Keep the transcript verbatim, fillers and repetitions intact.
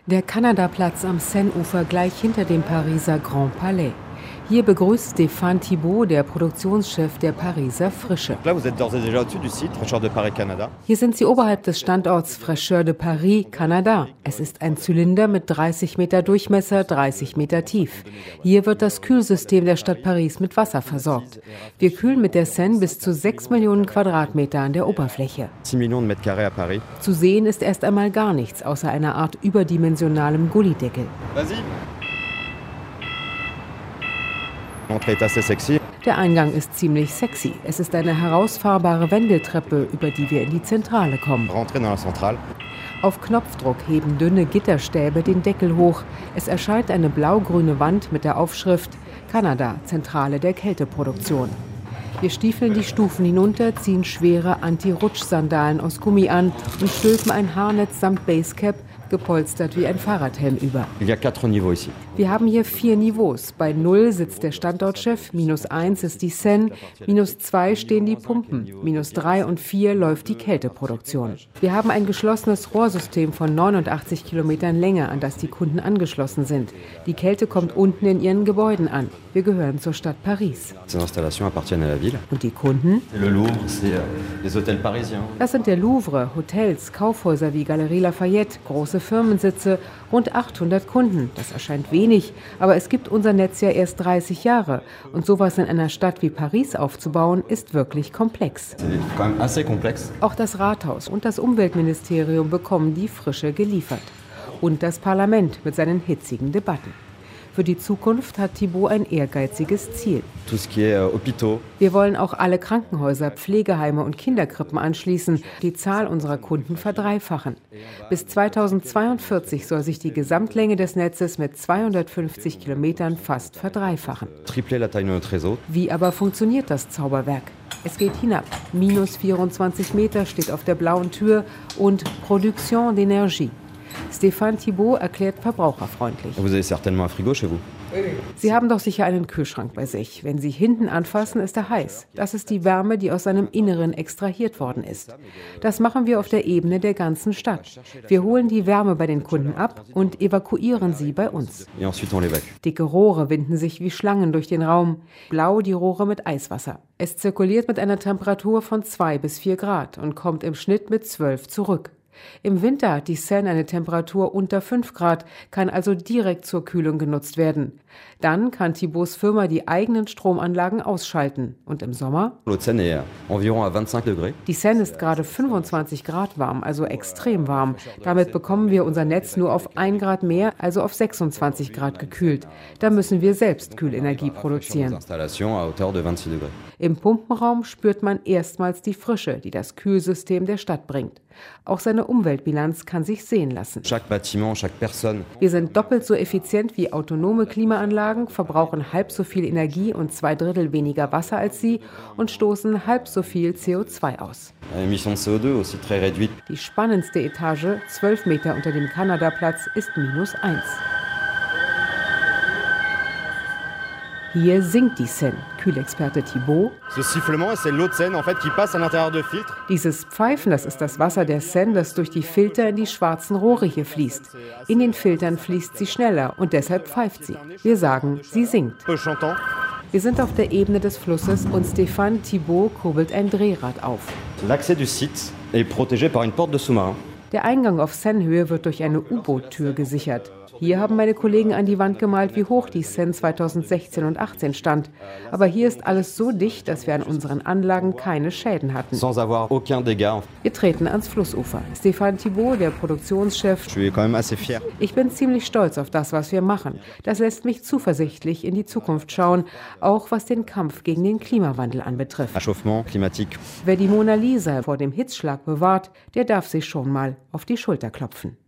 Der Kanada-Platz am Seine-Ufer gleich hinter dem Pariser Grand Palais. Hier begrüßt Stéphane Thibault, der Produktionschef der Pariser Frische. Hier sind Sie oberhalb des Standorts Fraîcheur de Paris, Kanada. Es ist ein Zylinder mit dreißig Meter Durchmesser, dreißig Meter tief. Hier wird das Kühlsystem der Stadt Paris mit Wasser versorgt. Wir kühlen mit der Seine bis zu sechs Millionen Quadratmeter an der Oberfläche. Zu sehen ist erst einmal gar nichts, außer einer Art überdimensionalem Gullydeckel. Der Eingang ist ziemlich sexy. Es ist eine herausfahrbare Wendeltreppe, über die wir in die Zentrale kommen. Auf Knopfdruck heben dünne Gitterstäbe den Deckel hoch. Es erscheint eine blau-grüne Wand mit der Aufschrift Kanada, Zentrale der Kälteproduktion. Wir stiefeln die Stufen hinunter, ziehen schwere Anti-Rutsch-Sandalen aus Gummi an und stülpen ein Haarnetz samt Basecap, gepolstert wie ein Fahrradhelm über. Wir haben hier vier Niveaus. Bei null sitzt der Standortchef, minus eins ist die Seine, minus zwei stehen die Pumpen, minus drei und vier läuft die Kälteproduktion. Wir haben ein geschlossenes Rohrsystem von neunundachtzig Kilometern Länge, an das die Kunden angeschlossen sind. Die Kälte kommt unten in ihren Gebäuden an. Wir gehören zur Stadt Paris. Und die Kunden? Das sind der Louvre, Hotels, Kaufhäuser wie Galerie Lafayette, große Firmensitze, rund achthundert Kunden. Das erscheint wenig, aber es gibt unser Netz ja erst dreißig Jahre. Und sowas in einer Stadt wie Paris aufzubauen, ist wirklich komplex. Auch das Rathaus und das Umweltministerium bekommen die Frische geliefert. Und das Parlament mit seinen hitzigen Debatten. Für die Zukunft hat Thibault ein ehrgeiziges Ziel. Wir wollen auch alle Krankenhäuser, Pflegeheime und Kinderkrippen anschließen, die Zahl unserer Kunden verdreifachen. Bis zweitausendzweiundvierzig soll sich die Gesamtlänge des Netzes mit zweihundertfünfzig Kilometern fast verdreifachen. Wie aber funktioniert das Zauberwerk? Es geht hinab. Minus vierundzwanzig Meter steht auf der blauen Tür und Production d'énergie. Stéphane Thibault erklärt verbraucherfreundlich. Sie haben doch sicher einen Kühlschrank bei sich. Wenn Sie hinten anfassen, ist er heiß. Das ist die Wärme, die aus seinem Inneren extrahiert worden ist. Das machen wir auf der Ebene der ganzen Stadt. Wir holen die Wärme bei den Kunden ab und evakuieren sie bei uns. Dicke Rohre winden sich wie Schlangen durch den Raum. Blau die Rohre mit Eiswasser. Es zirkuliert mit einer Temperatur von zwei bis vier Grad und kommt im Schnitt mit zwölf zurück. Im Winter hat die Seine eine Temperatur unter fünf Grad, kann also direkt zur Kühlung genutzt werden. Dann kann Thibaults Firma die eigenen Stromanlagen ausschalten. Und im Sommer? Die Seine ist gerade fünfundzwanzig Grad warm, also extrem warm. Damit bekommen wir unser Netz nur auf ein Grad mehr, also auf sechsundzwanzig Grad gekühlt. Da müssen wir selbst Kühlenergie produzieren. Im Pumpenraum spürt man erstmals die Frische, die das Kühlsystem der Stadt bringt. Auch seine Umweltbilanz kann sich sehen lassen. Wir sind doppelt so effizient wie autonome Klimaanlagen, verbrauchen halb so viel Energie und zwei Drittel weniger Wasser als sie und stoßen halb so viel C O zwei aus. Die spannendste Etage, zwölf Meter unter dem Kanada-Platz, ist minus eins. Hier singt die Seine. Kühlexperte Thibault. Dieses Pfeifen, das ist das Wasser der Seine, das durch die Filter in die schwarzen Rohre hier fließt. In den Filtern fließt sie schneller und deshalb pfeift sie. Wir sagen, sie singt. Wir sind auf der Ebene des Flusses und Stéphane Thibault kurbelt ein Drehrad auf. Der Eingang auf Seine-Höhe wird durch eine U-Boot-Tür gesichert. Hier haben meine Kollegen an die Wand gemalt, wie hoch die Seine zweitausendsechzehn und achtzehn stand. Aber hier ist alles so dicht, dass wir an unseren Anlagen keine Schäden hatten. Wir treten ans Flussufer. Stéphane Thibault, der Produktionschef. Ich bin ziemlich stolz auf das, was wir machen. Das lässt mich zuversichtlich in die Zukunft schauen, auch was den Kampf gegen den Klimawandel anbetrifft. Wer die Mona Lisa vor dem Hitzschlag bewahrt, der darf sich schon mal auf die Schulter klopfen.